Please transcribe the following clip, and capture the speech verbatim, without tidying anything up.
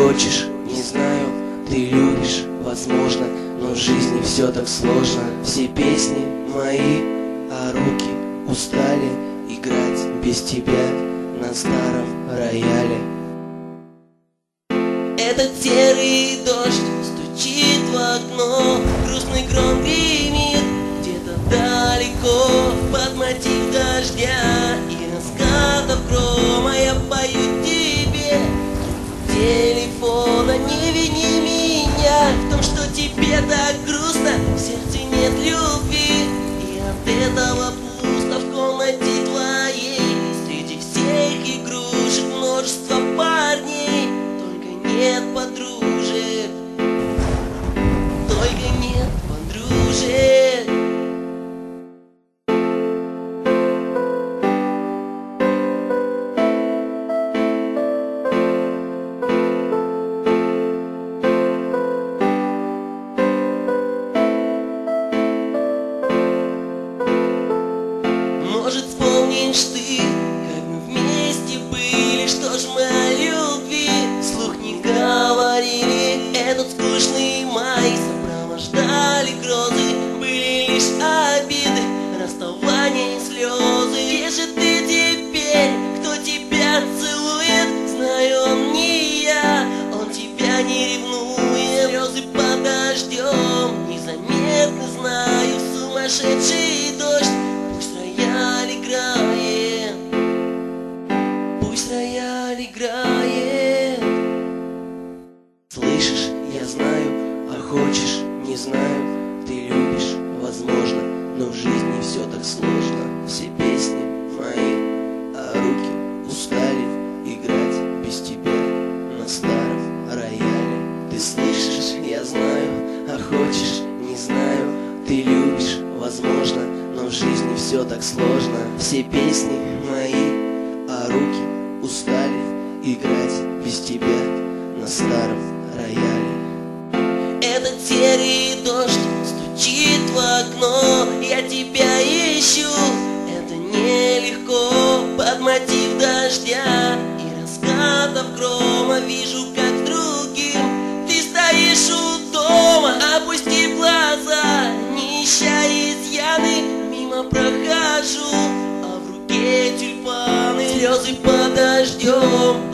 хочешь, не знаю, ты любишь, возможно, но в жизни все так сложно. Все песни мои, а руки устали играть без тебя на старом рояле. Этот серый дождь стучит в окно, грустный гром гремит где-то далеко. Под мотив дождя и раскатов грома я пою тебе телефона. Не вини меня в том, что тебе так грустно, в сердце нет любви, и от этого пусто в комнате твоей. Среди всех игрушек множество парней, только нет подружек, только нет подружек. Может, вспомнишь ты, как мы вместе были, что ж мы о любви вслух не говорили. Этот скучный май сопровождали грозы, были лишь обиды, расставания и слезы. Где же ты теперь, кто тебя целует? Знаю, он не я, он тебя не ревнует. Слезы под дождем незаметно, знаю, сумасшедший дождь. Играет, пусть рояль играет. Слышишь, я знаю, а хочешь, не знаю, ты любишь, возможно, но в жизни все так сложно. Все песни мои, а руки устали играть без тебя на старом рояле. Ты слышишь, я знаю, а хочешь, не знаю, ты любишь, возможно, но в жизни все так сложно. Все песни мои, а руки устали играть без тебя на старом рояле. Этот серый дождь стучит в окно, я тебя ищу, это нелегко. Под мотив дождя и раскатов грома вижу, как другим ты стоишь у дома. Опусти глаза, не ища изъяны, мимо прохожу, а в руке тюльпаны. Слезы под дождем